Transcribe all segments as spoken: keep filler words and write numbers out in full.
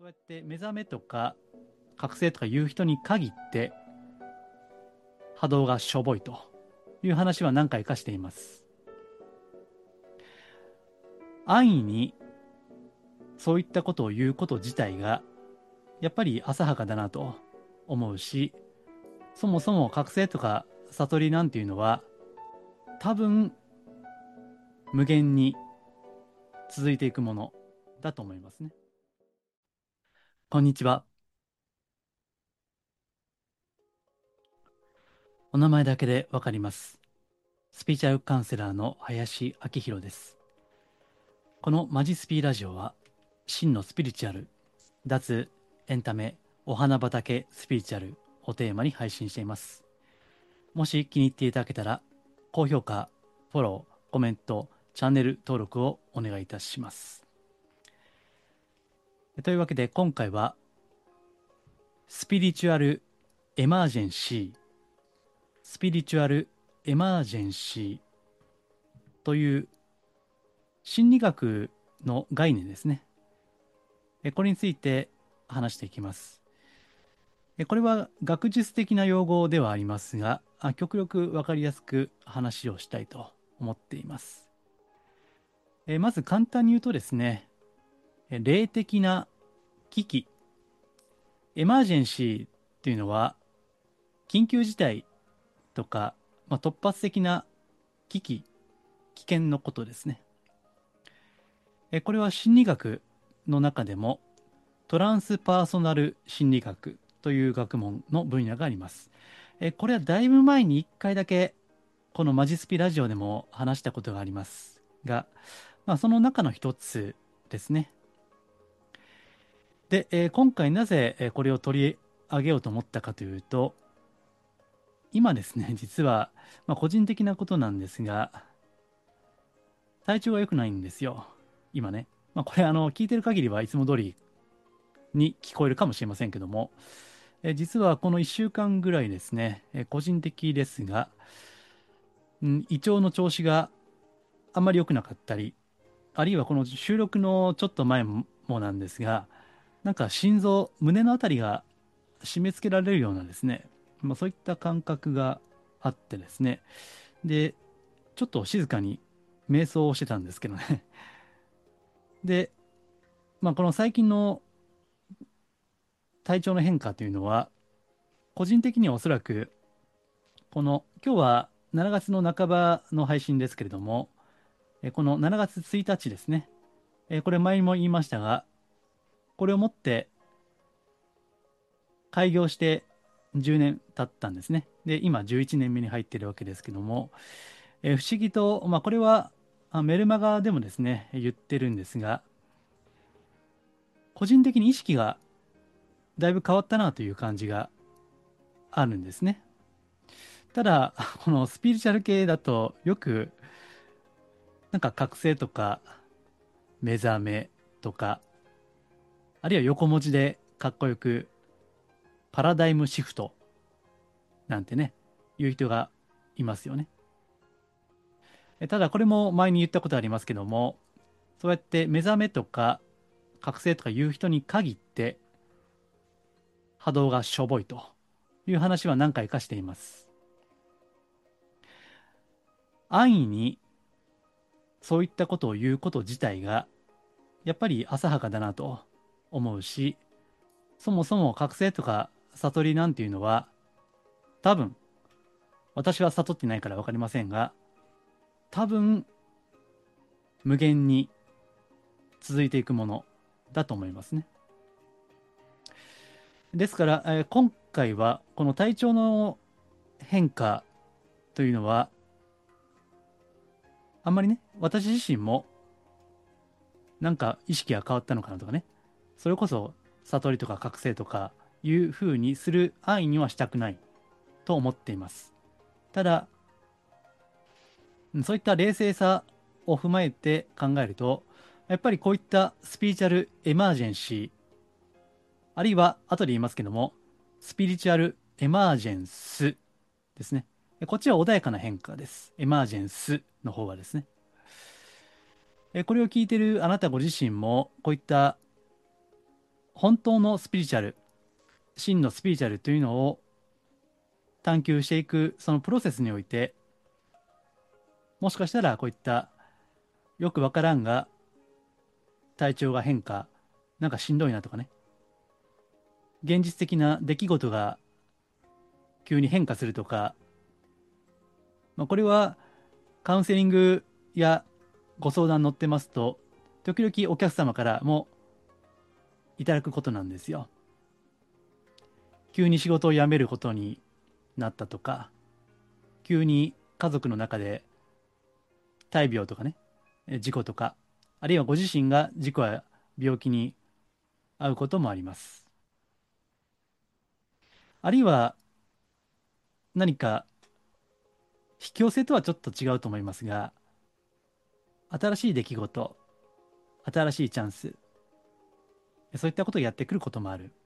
そうやって目覚めとか覚醒とかいう人に限って波動がしょぼいという話は何回かしています。安易にそういったことを言うこと自体がやっぱり浅はかだなと思うし、そもそも覚醒とか悟りなんていうのは多分無限に続いていくものだと思いますね。こんにちは。お名前だけでわかります。スピーチャルカウンセラーの林明宏です。このマジスピラジオは真のスピリチュアル、脱エンタメ、お花畑スピリチュアルをテーマに配信しています。もし気に入っていただけたら高評価、フォロー、コメント、チャンネル登録をお願いいたします。というわけで今回はスピリチュアルエマージェンシー、スピリチュアルエマージェンシーという心理学の概念ですね。これについて話していきます。これは学術的な用語ではありますが、極力わかりやすく話をしたいと思っています。まず簡単に言うとですね、霊的な危機、エマージェンシーっていうのは緊急事態とか、まあ、突発的な危機、危険のことですね。これは心理学の中でもトランスパーソナル心理学という学問の分野があります。これはだいぶ前にいっかいだけこのマジスピラジオでも話したことがありますが、まあ、その中の一つですね。で、えー今回なぜえーこれを取り上げようと思ったかというと、今ですね、実は、まあ、個人的なことなんですが、体調が良くないんですよ。今ね。まあ、これ、あの、聞いてる限りはいつも通りに聞こえるかもしれませんけども、えー実はこのいっしゅうかんぐらいですね、えー個人的ですが、うん、胃腸の調子があんまり良くなかったり、あるいはこの収録のちょっと前もなんですが、なんか心臓、胸のあたりが締め付けられるようなですね、まあ、そういった感覚があってですね、で、ちょっと静かに瞑想をしてたんですけどね。で、まあ、この最近の体調の変化というのは、個人的にはおそらく、この、今日はしちがつの半ばの配信ですけれども、えこのしちがつついたちですね、えこれ前にも言いましたが、これをもって開業してじゅうねん経ったんですね。で、今じゅういちねんめに入っているわけですけども、えー不思議と、まあ、これはあメルマガでもですね、言ってるんですが、個人的に意識がだいぶ変わったなという感じがあるんですね。ただ、このスピリチュアル系だとよく、なんか覚醒とか目覚めとか、あるいは横文字でかっこよくパラダイムシフトなんてね、言う人がいますよね。えただこれも前に言ったことありますけども、そうやって目覚めとか覚醒とかいう人に限って波動がしょぼいという話は何回かしています。安易にそういったことを言うこと自体がやっぱり浅はかだなと思うし、そもそも覚醒とか悟りなんていうのは多分、私は悟ってないから分かりませんが、多分無限に続いていくものだと思いますね。ですから、えー今回はこの体調の変化というのはあんまりね、私自身もなんか意識が変わったのかなとかね、それこそ悟りとか覚醒とかいう風にする安易にはしたくないと思っています。ただ、そういった冷静さを踏まえて考えると、やっぱりこういったスピリチュアルエマージェンシー、あるいは後で言いますけども、スピリチュアルエマージェンスですね。こっちは穏やかな変化です。エマージェンスの方はですね。これを聞いているあなたご自身も、こういった本当のスピリチュアル、真のスピリチュアルというのを探求していくそのプロセスにおいて、もしかしたらこういったよくわからんが体調が変化、なんかしんどいなとかね、現実的な出来事が急に変化するとか、まあ、これはカウンセリングやご相談乗ってますと、時々お客様からもいただくことなんですよ。急に仕事を辞めることになったとか、急に家族の中で大病とかね、事故とか、あるいはご自身が事故や病気に遭うこともあります。あるいは何か引き寄せとはちょっと違うと思いますが、新しい出来事、新しいチャンス、そういったことをやってくることもある。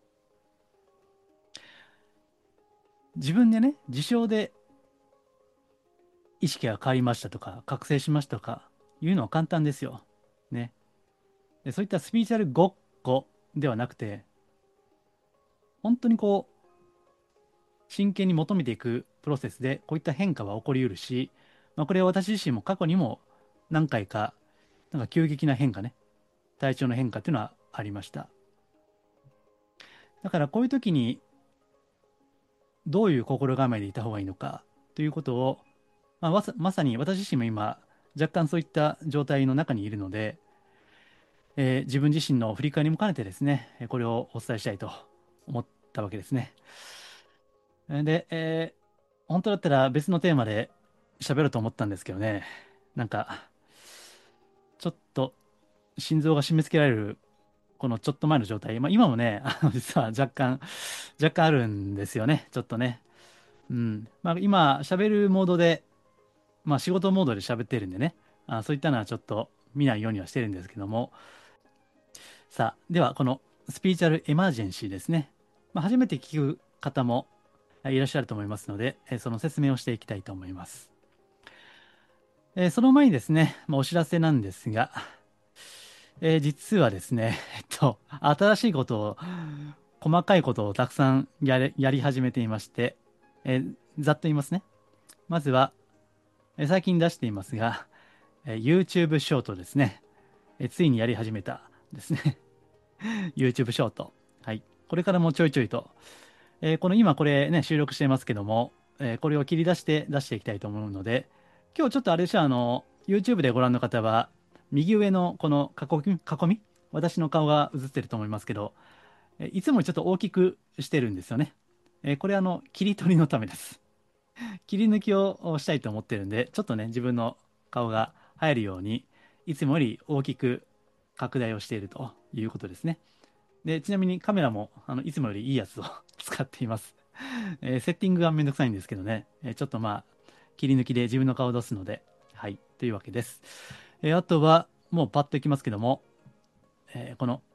自分でね、自称で意識が変わりましたとか、覚醒しましたとか、いうのは簡単ですよ。ね。で、そういったスピリチュアルごっこではなくて、本当にこう、真剣に求めていくプロセスで、こういった変化は起こりうるし、まあ、これは私自身も過去にも何回か、なんか急激な変化ね、体調の変化っていうのはありました。だからこういう時に、どういう心構えでいた方がいいのかということを、まあ、まさ、まさに私自身も今、若干そういった状態の中にいるので、えー自分自身の振り返りも兼ねてですね、これをお伝えしたいと思ったわけですね。で、えー本当だったら別のテーマで喋ろうと思ったんですけどね、なんか、ちょっと心臓が締め付けられる、このちょっと前の状態、まあ今もね、あの実は若干、若干あるんですよね、ちょっとね。うん。まあ今、喋るモードで、まあ仕事モードで喋ってるんでね、あそういったのはちょっと見ないようにはしてるんですけども、さあ、ではこのスピリチュアルエマージェンシーですね。まあ、初めて聞く方もいらっしゃると思いますので、えーその説明をしていきたいと思います。えーその前にですね、まあ、お知らせなんですが、えー実はですね、えっと、新しいことを、細かいことをたくさんやれ、やり始めていまして、えーざっと言いますね。まずは、えー最近出していますが、えー YouTube ショートですね。えーついにやり始めたですね。YouTube ショート。はい。これからもちょいちょいと、えーこの今これね、収録していますけども、えーこれを切り出して出していきたいと思うので、今日ちょっとあれでしょ、あの、YouTube でご覧の方は、右上のこの囲み、囲み、私の顔が映ってると思いますけど、えーいつもよりちょっと大きくしてるんですよね。えーこれあの、切り取りのためです。切り抜きをしたいと思ってるんで、ちょっとね、自分の顔が入るように、いつもより大きく拡大をしているということですね。で、ちなみにカメラも、あの、いつもよりいいやつを使っています。えーセッティングがめんどくさいんですけどね、えーちょっとまあ、切り抜きで自分の顔を出すので、はい、というわけです。えーあとは、もうパッといきますけども、えーこの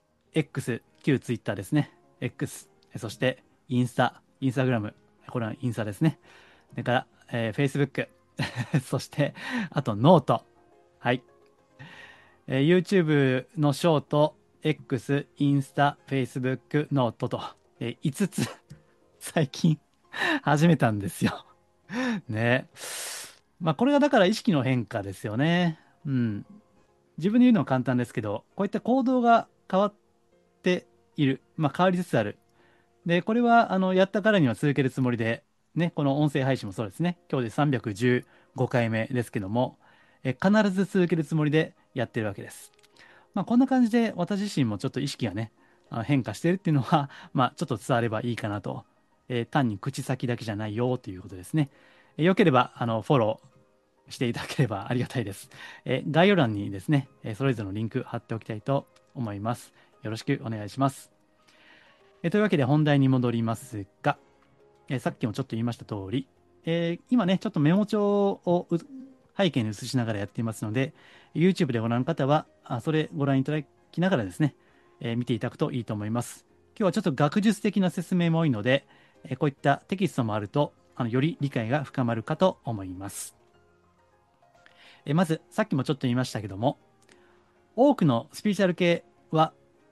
X、旧 Twitter ですね。X、えーそしてインスタ、インスタグラム、これはインスタですね。それから、えー Facebook、そして、あとノート。はい。えー YouTube のショート、X、インスタ、Facebook、ノートと、えーいつつ最近始めたんですよ。ね。まあこれがだから意識の変化ですよね。うん。自分で言うのは簡単ですけど、こういった行動が変わっている。まあ変わりつつある。で、これはあのやったからには続けるつもりで、ね、この音声配信もそうですね。今日でさんびゃくじゅうごかいめですけども、え必ず続けるつもりでやってるわけです。まあこんな感じで私自身もちょっと意識がね、あ変化してるっていうのは、まあちょっと伝わればいいかなと。えー単に口先だけじゃないよということですね。えーよければ、あの、フォローしていただければありがたいです。えー概要欄にですね、えーそれぞれのリンク貼っておきたいと思います。よろしくお願いします。えーというわけで本題に戻りますが、えーさっきもちょっと言いました通り、えー今ね、ちょっとメモ帳をう背景に映しながらやっていますので、YouTube でご覧の方は、あそれご覧いただきながらですね、えー見ていただくといいと思います。今日はちょっと学術的な説明も多いので、えーこういったテキストもあると、あのより理解が深まるかと思います。えーまず、さっきもちょっと言いましたけども、多くのスピリチュアル系は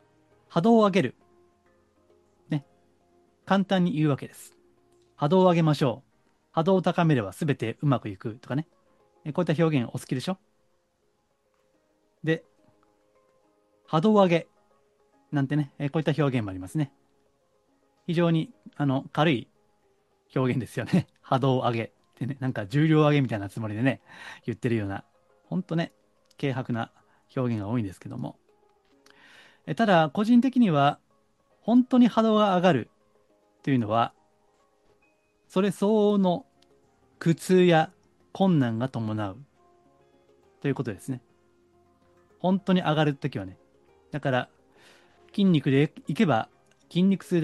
波動を上げる。ね。簡単に言うわけです。波動を上げましょう。波動を高めれば全てうまくいくとかね。こういった表現お好きでしょ？で、波動を上げなんてね、こういった表現もありますね。非常にあの軽い表現ですよね。波動を上げってね、なんか重量上げみたいなつもりでね、言ってるような、ほんとね、軽薄な表現が多いんですけども。えただ、個人的には、本当に波動が上がるというのは、それ相応の苦痛や困難が伴うということですね。本当に上がるときはね。だから、筋肉でいけば筋肉痛です。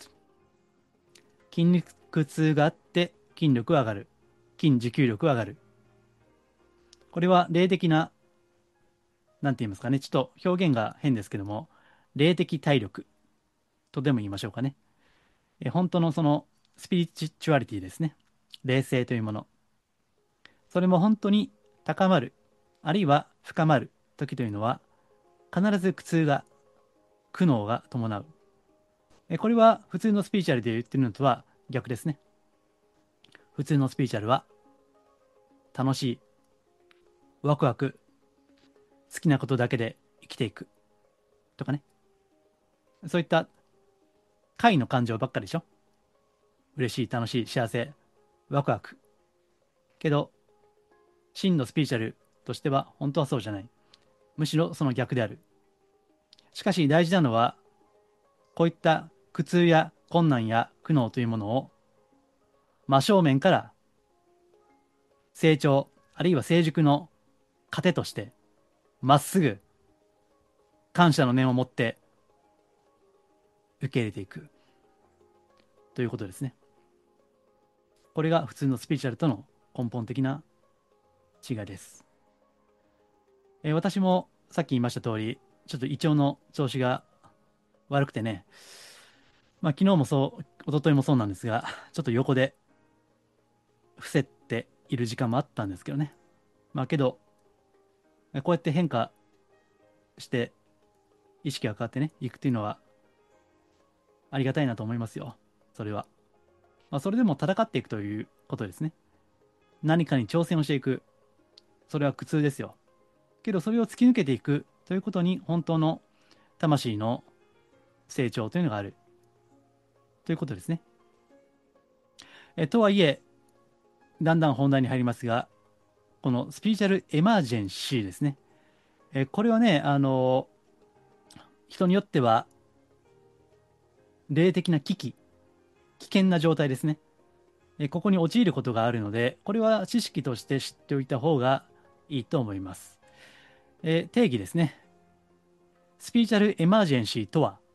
筋肉痛があって筋力が上がる。筋持久力が上がる。これは霊的な、なんて言いますかね。ちょっと表現が変ですけども、霊的体力とでも言いましょうかね。え本当のそのスピリチュアリティですね。霊性というもの。それも本当に高まる、あるいは深まる時というのは、必ず苦痛が、苦悩が伴う。えこれは普通のスピリチュアルで言ってるのとは逆ですね。普通のスピリチュアルは、楽しい、ワクワク、好きなことだけで生きていく。とかね。そういった快の感情ばっかりでしょ。嬉しい、楽しい、幸せ、ワクワク。けど、真のスピリチュアルとしては本当はそうじゃない。むしろその逆である。しかし大事なのは、こういった苦痛や困難や苦悩というものを真正面から成長、あるいは成熟の糧として、まっすぐ感謝の念を持って受け入れていくということですね。これが普通のスピリチュアルとの根本的な違いです。えー私もさっき言いました通り、ちょっと胃腸の調子が悪くてね、まあ昨日もそう、一昨日もそうなんですが、ちょっと横で伏せっている時間もあったんですけどね。まあけど、こうやって変化して意識が変わってね、いくっていうのはありがたいなと思いますよ。それは。まあそれでも戦っていくということですね。何かに挑戦をしていく。それは苦痛ですよ。けどそれを突き抜けていくということに本当の魂の成長というのがあるということですね。えとはいえ、だんだん本題に入りますが、このスピリチュアルエマージェンシーですね。えこれはね、あの、人によっては霊的な危機、危険な状態ですね。えここに陥ることがあるので、これは知識として知っておいた方がいいと思います。え定義ですね。スピリチュアルエマージェンシーとは、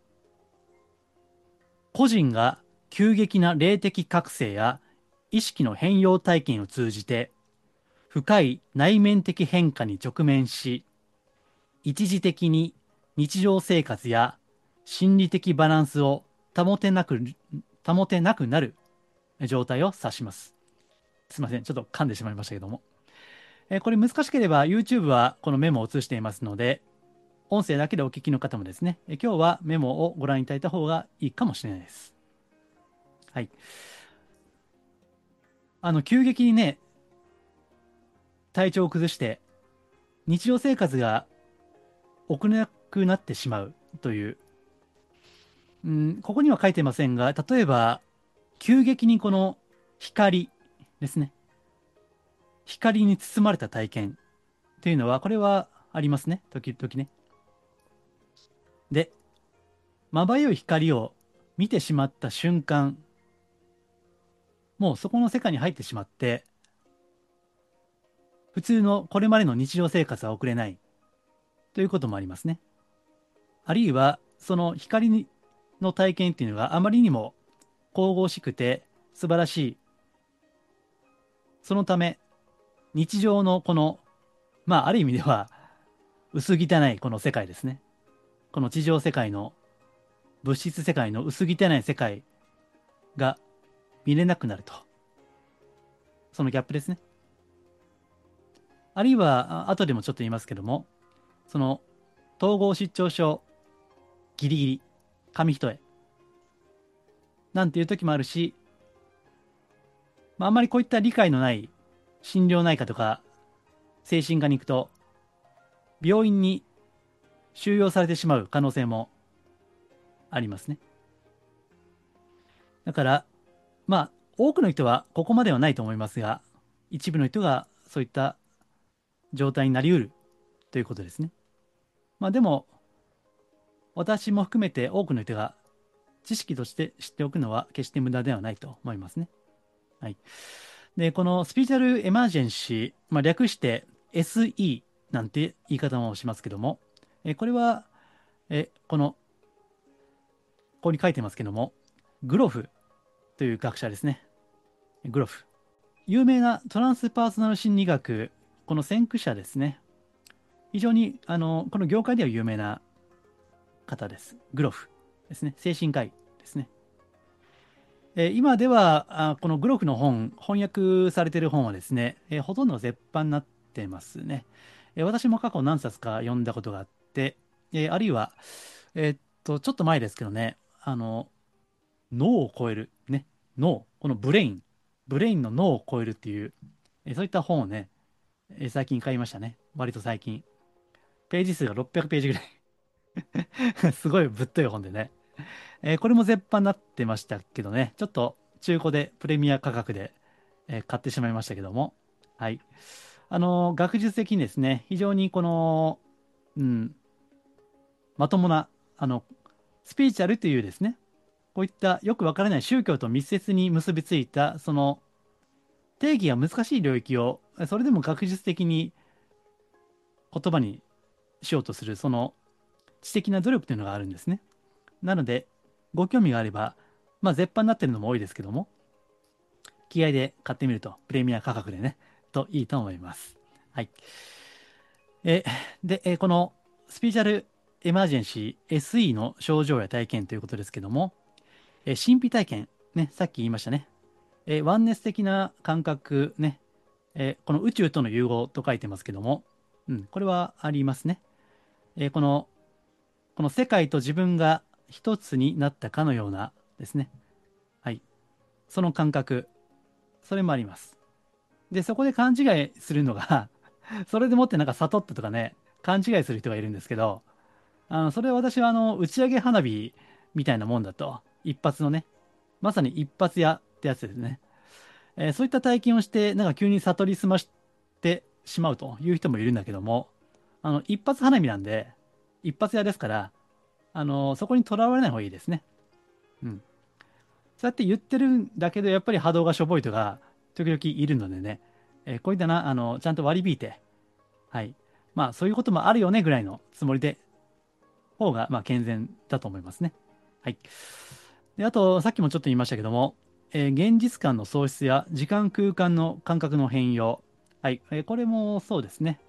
個人が急激な霊的覚醒や意識の変容体験を通じて、深い内面的変化に直面し、一時的に日常生活や心理的バランスを保てなく、保てなくなる状態を指します。すいません。ちょっと噛んでしまいましたけども。えーこれ難しければ YouTube はこのメモを映していますので、音声だけでお聞きの方もですね、えー今日はメモをご覧いただいた方がいいかもしれないです。はい。あの、急激にね、体調を崩して、日常生活が送れなくなってしまうという、うん、ここには書いてませんが、例えば、急激にこの光ですね。光に包まれた体験というのは、これはありますね。時々ね。で、まばゆい光を見てしまった瞬間、もうそこの世界に入ってしまって、普通のこれまでの日常生活は送れないということもありますね。あるいは、その光の体験っていうのがあまりにも神々しくて素晴らしい。そのため、日常のこの、まあ、ある意味では薄汚いこの世界ですね。この地上世界の、物質世界の薄汚い世界が見れなくなると。そのギャップですね。あるいは、あ後でもちょっと言いますけども、その統合失調症、 ギリギリ、紙一重。なんていう時もあるし、まあ、あんまりこういった理解のない心療内科とか精神科に行くと、病院に収容されてしまう可能性もありますね。だから、まあ、多くの人はここまではないと思いますが、一部の人がそういった状態になりうるということですね。まあでも、私も含めて多くの人が知識として知っておくのは決して無駄ではないと思いますね。はい。で、このスピリチュアルエマージェンシー、まあ、略して エスイー なんて言い方もしますけども、えこれは、えこの、ここに書いてますけども、グロフという学者ですね。グロフ。有名なトランスパーソナル心理学、この先駆者ですね。非常に、あの、この業界では有名な方です。グロフですね。精神科医ですね。えー今ではあ、このグロフの本、翻訳されている本はですね、えーほとんど絶版になってますね。えー私も過去何冊か読んだことがあって、えーあるいは、えーっと、ちょっと前ですけどね、あの、脳を超える、ね、脳、このブレイン、ブレインの脳を超えるっていう、えーそういった本をね、えー最近買いましたね。割と最近。ページ数がろっぴゃくページぐらい。すごいぶっとい本でね。えーこれも絶版になってましたけどね、ちょっと中古でプレミア価格で、えー買ってしまいましたけども、はい。あのー学術的にですね、非常にこの、うん、まともな、あの、スピリチュアルというですね、こういったよくわからない宗教と密接に結びついた、その定義が難しい領域を、それでも学術的に言葉にしようとする、その知的な努力というのがあるんですね。なので、ご興味があれば、まあ、絶版になってるのも多いですけども、気合で買ってみると、プレミア価格でね、といいと思います。はい。え、で、えこのスピーチャルエマージェンシー エスイー の症状や体験ということですけども、え神秘体験、ね、さっき言いましたね。えワンネス的な感覚ね、えこの宇宙との融合と書いてますけども、うん、これはありますね。えこの、この世界と自分が一つになったかのようなですね。はい。その感覚、それもあります。で、そこで勘違いするのがそれでもってなんか悟ったとかね、勘違いする人がいるんですけど、あの、それは私はあの、打ち上げ花火みたいなもんだと。一発のね、まさに一発屋ってやつですね。えーそういった体験をして、なんか急に悟りすましてしまうという人もいるんだけども、あの、一発花火なんで、一発屋ですから、あの、そこにとらわれない方がいいですね。うん。そうやって言ってるんだけど、やっぱり波動がしょぼい人が時々いるのでね、えーこういったな、あの、ちゃんと割り引いて、はい。まあ、そういうこともあるよねぐらいのつもりで、方が、まあ、健全だと思いますね。はい。で、あと、さっきもちょっと言いましたけども、えー現実感の喪失や時間空間の感覚の変容。はい。えーこれもそうですね。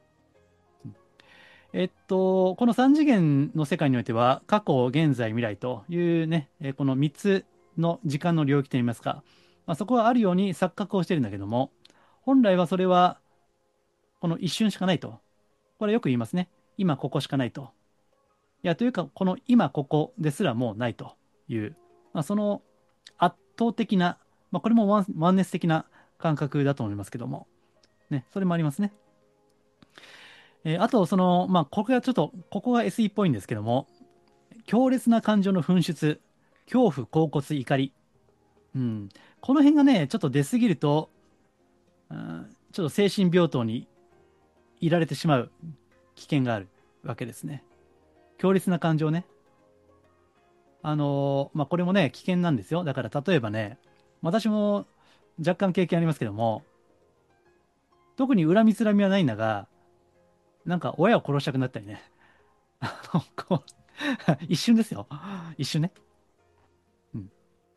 えっと、このさん次元の世界においては、過去、現在、未来というね、えーこのみっつの時間の領域といいますか、まあ、そこはあるように錯覚をしてるんだけども、本来はそれはこの一瞬しかないと。これよく言いますね。今ここしかないと。いや、というか、この今ここですらもうないという、まあ、その圧倒的な、まあ、これもワン、ワンネス的な感覚だと思いますけども、ね、それもありますね。えーあと、その、まあ、ここがちょっと、ここが エスイー っぽいんですけども、強烈な感情の噴出、恐怖、恍惚、怒り。うん。この辺がね、ちょっと出すぎると、うん、ちょっと精神病棟にいられてしまう危険があるわけですね。強烈な感情ね。あのーまあ、これもね、危険なんですよ。だから例えばね、私も若干経験ありますけども、特に恨みつらみはないんだが、なんか親を殺したくなったりね。あのこう一瞬ですよ。一瞬ね。うん。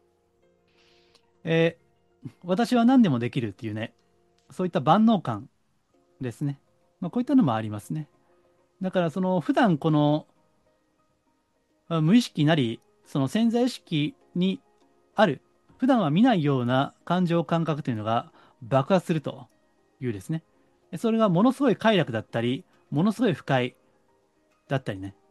えー私は何でもできるっていうね、そういった万能感ですね。まあ、こういったのもありますね。だからその普段このあ無意識なり、その潜在意識にある、普段は見ないような感情感覚というのが爆発するというですね。それがものすごい快楽だったり、ものすごい不快だったりね。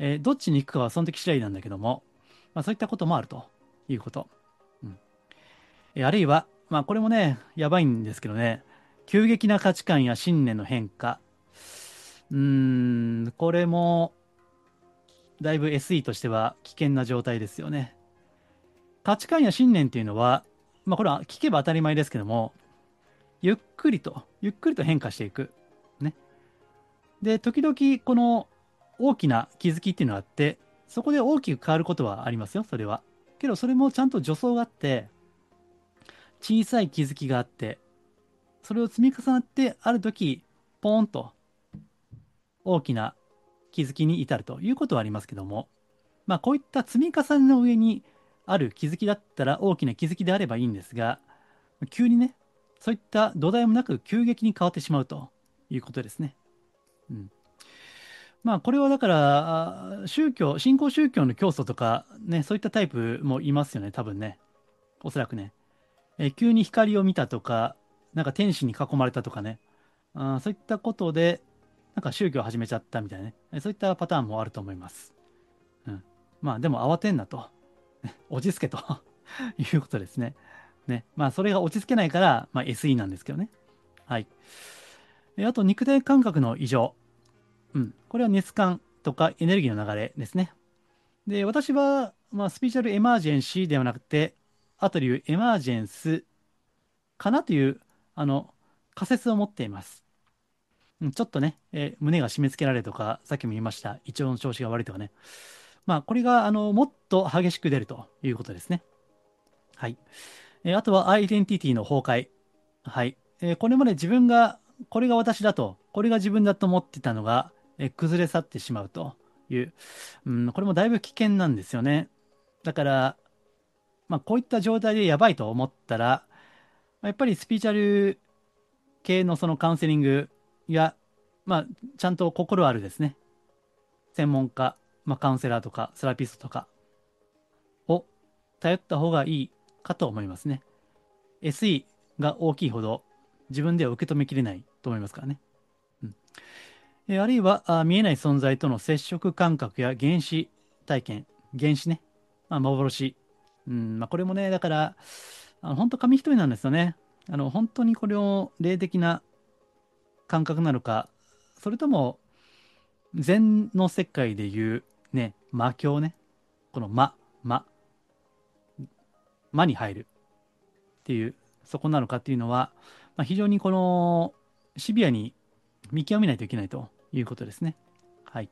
えーどっちに行くかはその時次第なんだけども、まあ、そういったこともあるということ。うんえーあるいは、まあ、これもね、やばいんですけどね、急激な価値観や信念の変化。うーん、これも、だいぶ エスイー としては危険な状態ですよね。価値観や信念っていうのは、まあ、これは聞けば当たり前ですけども、ゆっくりと、ゆっくりと変化していく。ね。で、時々、この大きな気づきっていうのがあって、そこで大きく変わることはありますよ、それは。けど、それもちゃんと助走があって、小さい気づきがあって、それを積み重なって、ある時、ポーンと大きな気づきに至るということはありますけども、まあ、こういった積み重ねの上にある気づきだったら大きな気づきであればいいんですが、急にね、そういった土台もなく急激に変わってしまうということですね。うん。まあ、これはだから、あ宗教、新興宗教の教祖とか、ね、そういったタイプもいますよね、多分ね。おそらくね。えー急に光を見たとか、なんか天使に囲まれたとかね。あーそういったことで、なんか宗教を始めちゃったみたいなね。えそういったパターンもあると思います。うん。まあ、でも慌てんなと。落ち着けということですね。ね。まあ、それが落ち着けないから、まあ、エスイー なんですけどね。はい。えあと、肉体感覚の異常。うん。これは熱感とかエネルギーの流れですね。で、私は、まあ、スピーチャルエマージェンシーではなくて、後で言うエマージェンスかなという、あの、仮説を持っています。うんちょっとね、えー胸が締め付けられるとか、さっきも言いました、胃腸の調子が悪いとかね。まあ、これが、あの、もっと激しく出るということですね。はい。えーあとは、アイデンティティの崩壊。はい。えーこれまで自分が、これが私だと、これが自分だと思ってたのが、えー崩れ去ってしまうという、うん、これもだいぶ危険なんですよね。だから、まあ、こういった状態でやばいと思ったら、やっぱりスピーチャル系のそのカウンセリングや、まあ、ちゃんと心あるですね、専門家、まあ、カウンセラーとかセラピストとかを頼った方がいいかと思いますね。エスイー が大きいほど自分では受け止めきれないと思いますからね。うんえーあるいはあ見えない存在との接触感覚や原始体験、原始ね、まあ、幻。うんまあ、これもね、だから、あの本当紙一重なんですよね。あの本当にこれを霊的な感覚なのか、それとも禅の世界でいうね、魔境ね、この魔、魔、魔に入るっていう、そこなのかっていうのは、まあ、非常にこのシビアに見極めないといけないということですね。はい。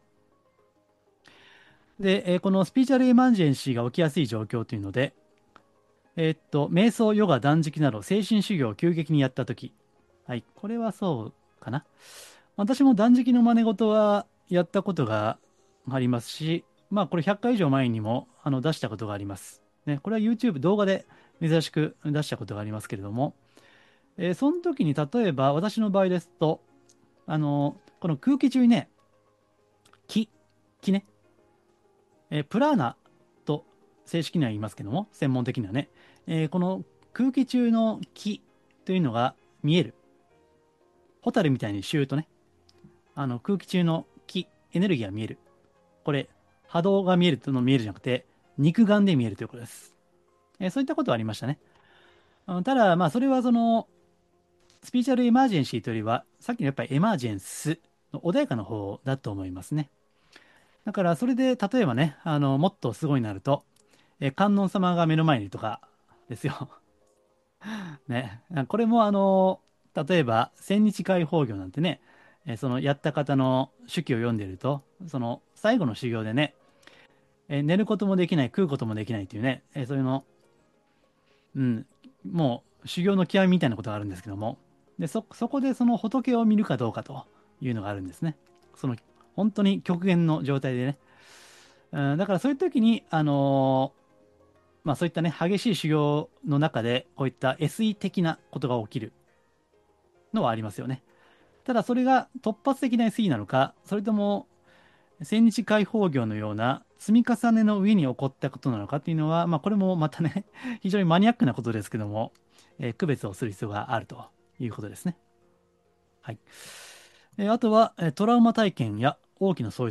で、えーこのスピーチャルエマージェンシーが起きやすい状況というので、えーっと、瞑想、ヨガ、断食など精神修行を急激にやったとき、はい、これはそうかな。私も断食の真似事はやったことがありますし、まあこれひゃっかい以上前にもあの出したことがあります。ね、これは YouTube 動画で珍しく出したことがありますけれども、えーその時に例えば私の場合ですと、あのこの空気中にね、気、気ね、えープラーナと正式には言いますけども、専門的にはね、えーこの空気中の気というのが見える。ホタルみたいにシューとね、あの空気中の気、エネルギーが見える。これ、波動が見えるというの見えるじゃなくて、肉眼で見えるということです。えーそういったことはありましたね。うんただ、まあ、それはその、スピーチャルエマージェンシーというよりは、さっきのやっぱりエマージェンスの穏やかな方だと思いますね。だから、それで、例えばね、あの、もっとすごいなると、えー観音様が目の前にいるとかですよ。ね。これも、あの、例えば、千日解放業なんてね、えーそのやった方の手記を読んでいると、その最後の修行でね、えー寝ることもできない、食うこともできないっていうね、えーそういうの、うん、もう修行の極みみたいなことがあるんですけども、で、そ、そこでその仏を見るかどうかというのがあるんですね。その、本当に極限の状態でね。うん、だからそういう時に、あのーまあそういったね、激しい修行の中で、こういった エスイー 的なことが起きるのはありますよね。ただそれが突発的な エスイー なのか、それとも千日開放業のような積み重ねの上に起こったことなのかっていうのは、まあ、これもまたね、非常にマニアックなことですけども、えー区別をする必要があるということですね。はい。えーあとは、えートラウマ体験や大きな喪失。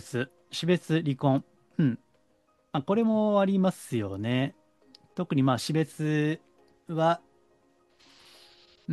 死別、離婚。うん。まあ、これもありますよね。特にまあ死別は、うん、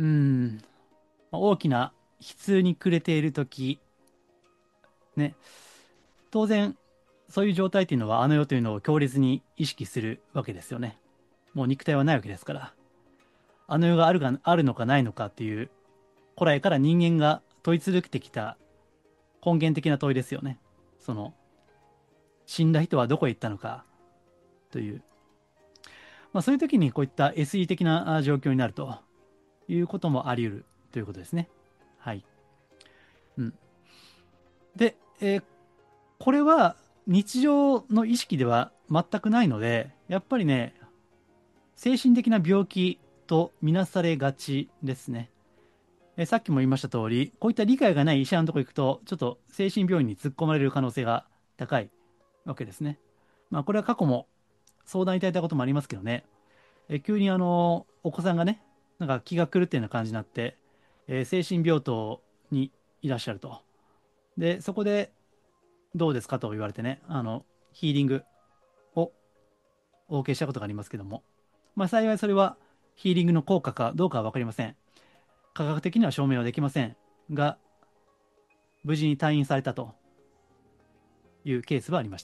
まあ大きな悲痛に暮れているとき、ね、当然、そういう状態っていうのは、あの世というのを強烈に意識するわけですよね。もう肉体はないわけですから。あの世があるか、あるのかないのかっていう、古来から人間が問い続けてきた根源的な問いですよね。その、死んだ人はどこへ行ったのかという。まあそういう時にこういった エスイー 的な状況になるということもあり得るということですね。はい。うん。で、えーこれは日常の意識では全くないので、やっぱりね、精神的な病気とみなされがちですね。えさっきも言いました通り、こういった理解がない医者のとこ行くと、ちょっと精神病院に突っ込まれる可能性が高いわけですね。まあ、これは過去も相談いただいたこともありますけどね、え急にあの、お子さんがね、なんか気が狂ってるような感じになって、えー精神病棟にいらっしゃると。で、そこでどうですかと言われてね、あの、ヒーリングをお受けしたことがありますけども、まあ幸いそれはヒーリングの効果かどうかは分かりません。科学的には証明はできませんが、無事に退院されたというケースはありました。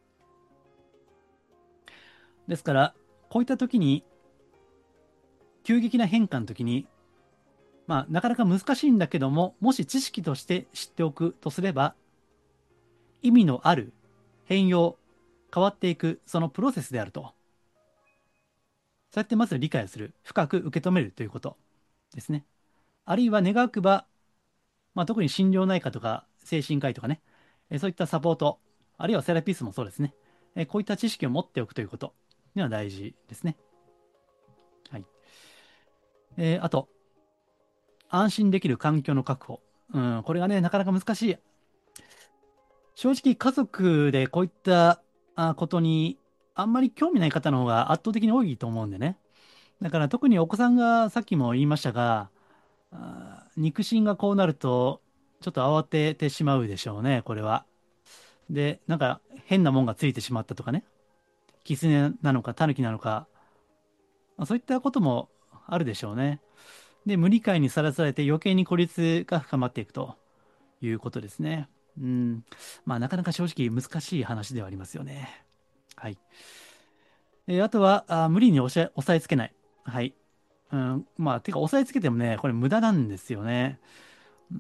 ですから、こういった時に、急激な変化の時に、まあ、なかなか難しいんだけども、もし知識として知っておくとすれば、意味のある変容、変わっていく、そのプロセスであると。そうやってまず理解する、深く受け止めるということですね。あるいは願わくば、まあ、特に心療内科とか精神科医とかね、えそういったサポート、あるいはセラピストもそうですね。えこういった知識を持っておくということには大事ですね。はい。えーあと、安心できる環境の確保。うん、これがね、なかなか難しい。正直、家族でこういったあことにあんまり興味ない方の方が圧倒的に多いと思うんでね。だから特にお子さんがさっきも言いましたが、あ肉親がこうなると、ちょっと慌ててしまうでしょうね、これは。で、なんか変なもんがついてしまったとかね。キツネなのかタヌキなのか、まあそういったこともあるでしょうね。で、無理解にさらされて余計に孤立が深まっていくということですね。うん。まあ、なかなか正直難しい話ではありますよね。はい。えーあとは、あー無理に押し押さえつけない。はい。うん。まあ、てか、押さえつけてもね、これ無駄なんですよね。うん。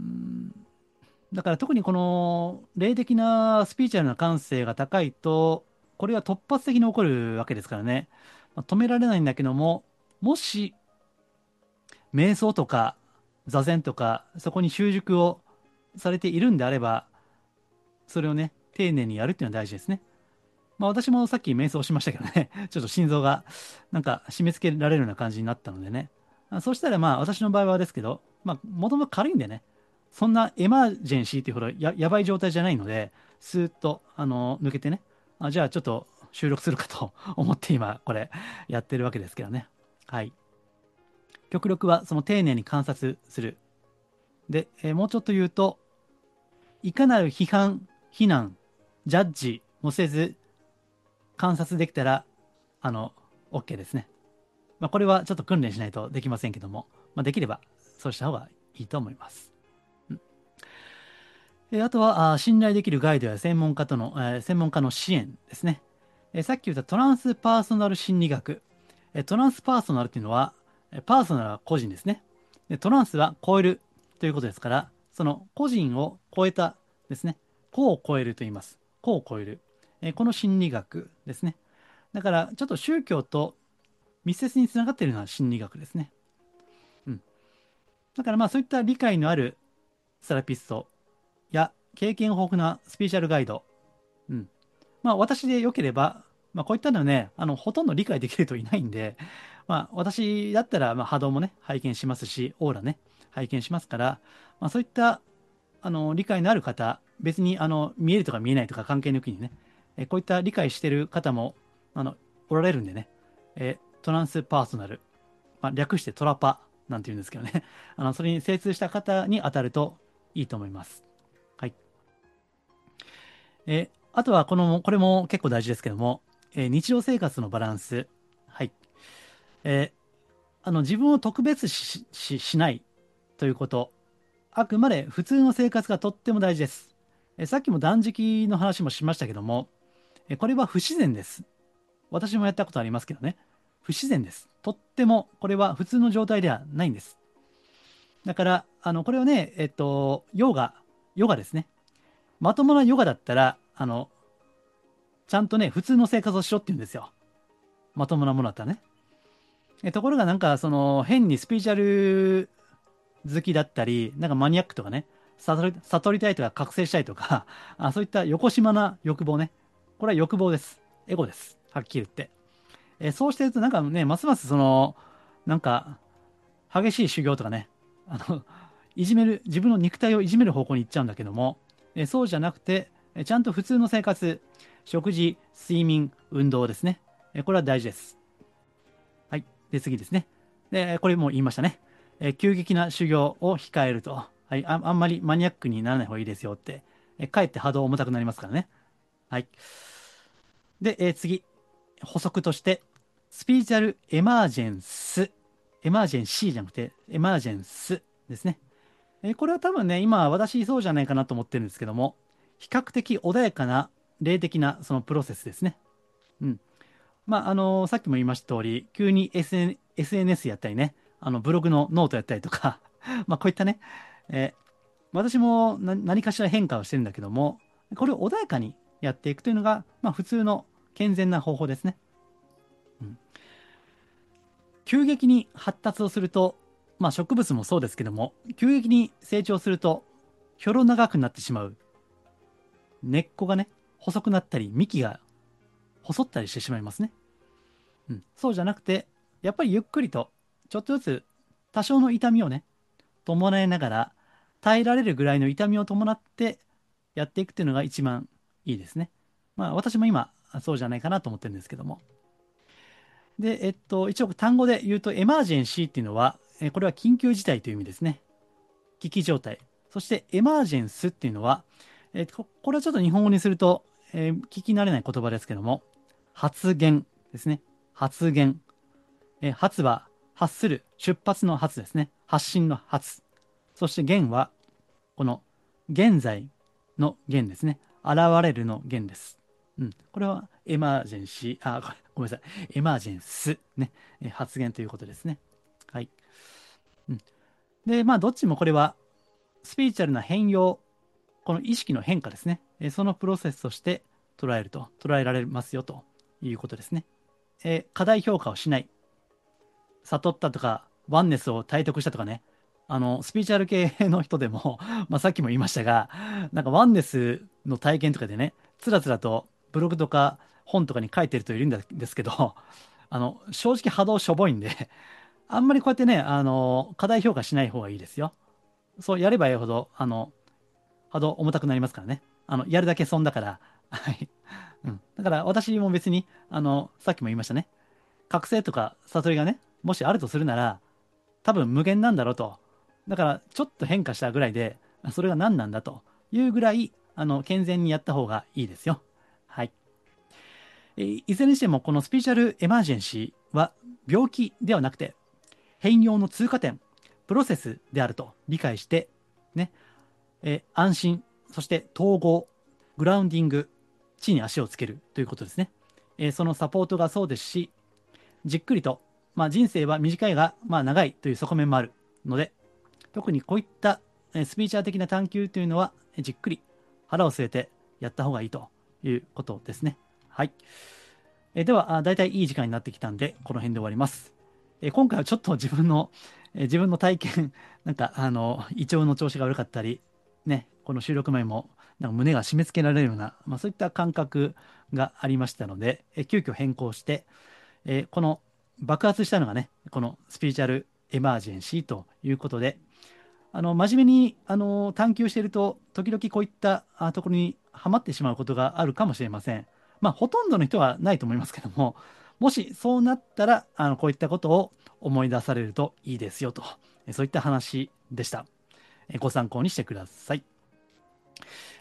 だから特にこの霊的なスピリチュアルな感性が高いと、これは突発的に起こるわけですからね。まあ止められないんだけども、もし瞑想とか座禅とかそこに習熟をされているんであれば、それをね、丁寧にやるっていうのは大事ですね。まあ私もさっき瞑想しましたけどね、ちょっと心臓がなんか締め付けられるような感じになったのでね。あそうしたらまあ私の場合はですけど、まあもともと軽いんでね、そんなエマージェンシーっていうほどや、やばい状態じゃないので、スーッとあの抜けてね、あ、じゃあちょっと収録するかと思って今これやってるわけですけどね。はい。極力はその丁寧に観察する。で、えーもうちょっと言うと、いかなる批判、非難、ジャッジもせず観察できたら、あの、OK ですね。まあ、これはちょっと訓練しないとできませんけども、まあ、できればそうした方がいいと思います。うんえーあとはあ、信頼できるガイドや専門家との、えー専門家の支援ですね。えーさっき言ったトランスパーソナル心理学。えートランスパーソナルっていうのは、えーパーソナルは個人ですね。でトランスは超えるということですから、その個人を超えたですね。個を超えると言います。個を超える。えーこの心理学ですね。だから、ちょっと宗教と密接につながっているのは心理学ですね。うん。だからまあそういった理解のあるセラピストや経験豊富なスピーチャルガイド。うん。まあ私でよければ、まあこういったのはね、あの、ほとんど理解できる人いないんで、まあ私だったらまあ波動もね、拝見しますし、オーラね、拝見しますから、まあそういったあの理解のある方、別にあの見えるとか見えないとか関係抜きにね、えこういった理解してる方もあのおられるんでね、えトランスパーソナル、まあ、略してトラパなんて言うんですけどね、あのそれに精通した方に当たるといいと思います。はい。えあとはこの、これも結構大事ですけども、えー日常生活のバランス。はい。えーあの、自分を特別視し、し、しないということ。あくまで普通の生活がとっても大事です。えーさっきも断食の話もしましたけども、えーこれは不自然です。私もやったことありますけどね。不自然です。とっても、これは普通の状態ではないんです。だから、あの、これをね、えっと、ヨガ、ヨガですね。まともなヨガだったら、あの、ちゃんとね、普通の生活をしろって言うんですよ。まともなものだったらね。えところがなんか、その、変にスピーチャル好きだったり、なんかマニアックとかね、悟り、悟りたいとか覚醒したいとか、あ、そういった横島な欲望ね。これは欲望です。エゴです。はっきり言って。えそうしてるとなんかね、ますますその、なんか、激しい修行とかね、あの、いじめる、自分の肉体をいじめる方向に行っちゃうんだけども、えそうじゃなくて、えちゃんと普通の生活、食事、睡眠、運動ですね。えこれは大事です。はい。で、次ですね。で、これも言いましたね。え急激な修行を控えると、はい、あ、あんまりマニアックにならない方がいいですよって、えかえって波動重たくなりますからね。はい。で、え次、補足として、スピリチュアルエマージェンス、エマージェンシーじゃなくて、エマージェンスですね。えーこれは多分ね、今私そうじゃないかなと思ってるんですけども、比較的穏やかな霊的なそのプロセスですね。うん。まあ、あのーさっきも言いました通り、急に エスエヌ、エスエヌエス やったりね、あのブログのノートやったりとか、まあこういったね、えー私もな何かしら変化をしてるんだけども、これを穏やかにやっていくというのが、まあ普通の健全な方法ですね。うん、急激に発達をすると、まあ植物もそうですけども、急激に成長すると、ひょろ長くなってしまう。根っこがね、細くなったり、幹が細ったりしてしまいますね。うん。そうじゃなくて、やっぱりゆっくりと、ちょっとずつ、多少の痛みをね、伴いながら、耐えられるぐらいの痛みを伴ってやっていくっていうのが一番いいですね。まあ私も今、そうじゃないかなと思ってるんですけども。で、えっと、一応単語で言うと、エマージェンシーっていうのは、えこれは緊急事態という意味ですね。危機状態。そして、エマージェンスっていうのは、えここれはちょっと日本語にすると、えー聞き慣れない言葉ですけども、発言ですね。発言。え発は、発する、出発の発ですね。発信の発。そして言は、この、現在の言ですね。現れるの言です。うん。これは、エマージェンシー、あ、ごごめんなさい。エマージェンス、ね。え発言ということですね。はい。うん。で、まあ、どっちもこれは、スピリチュアルな変容、この意識の変化ですね。えそのプロセスとして捉えると、捉えられますよということですね。え過大評価をしない。悟ったとか、ワンネスを体得したとかね。あの、スピーチュアル系の人でもまあさっきも言いましたが、なんかワンネスの体験とかでね、つらつらとブログとか本とかに書いてる人いるんですけど、あの、正直波動しょぼいんで、あんまりこうやってね、あの、過大評価しない方がいいですよ。そうやればやるほど、あの、波動重たくなりますからね。あの、やるだけ損だから。はい。うん。だから私も別に、あの、さっきも言いましたね。覚醒とか悟りがね、もしあるとするなら、多分無限なんだろうと。だから、ちょっと変化したぐらいで、それが何なんだというぐらい、あの、健全にやった方がいいですよ。はい。えーいずれにしても、このスピーチュアルエマージェンシーは病気ではなくて、変容の通過点、プロセスであると理解して、ね、えー安心、そして統合、グラウンディング、地に足をつけるということですね。えーそのサポートがそうですし、じっくりと、まあ、人生は短いが、まあ、長いという側面もあるので、特にこういったえスピーチャー的な探求というのは、えじっくり腹を据えてやった方がいいということですね。はい。えでは、あだいたいいい時間になってきたんで、この辺で終わります。え今回はちょっと自分の、え自分の体験、なんか、あの、胃腸の調子が悪かったり、ね、この収録前も、なんか胸が締め付けられるような、まあ、そういった感覚がありましたので、え急遽変更して、えーこの爆発したのがね、このスピリチュアルエマージェンシーということで、あの、真面目に、あの、探求していると、時々こういったあところにはまってしまうことがあるかもしれません。まあ、ほとんどの人はないと思いますけども、もしそうなったら、あの、こういったことを思い出されるといいですよと、えそういった話でした。えご参考にしてください。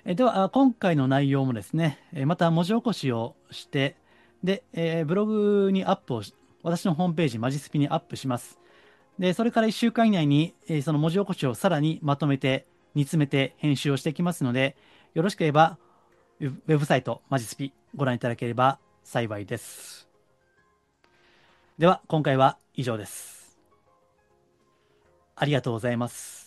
えでは、あ今回の内容もですね、えまた文字起こしをして、で、えーブログにアップをし、私のホームページ、マジスピにアップします。で、それからいっしゅうかん以内に、えーその文字起こしをさらにまとめて、煮詰めて編集をしていきますので、よろしければ、ウェブサイト、マジスピ、ご覧いただければ幸いです。では、今回は以上です。ありがとうございます。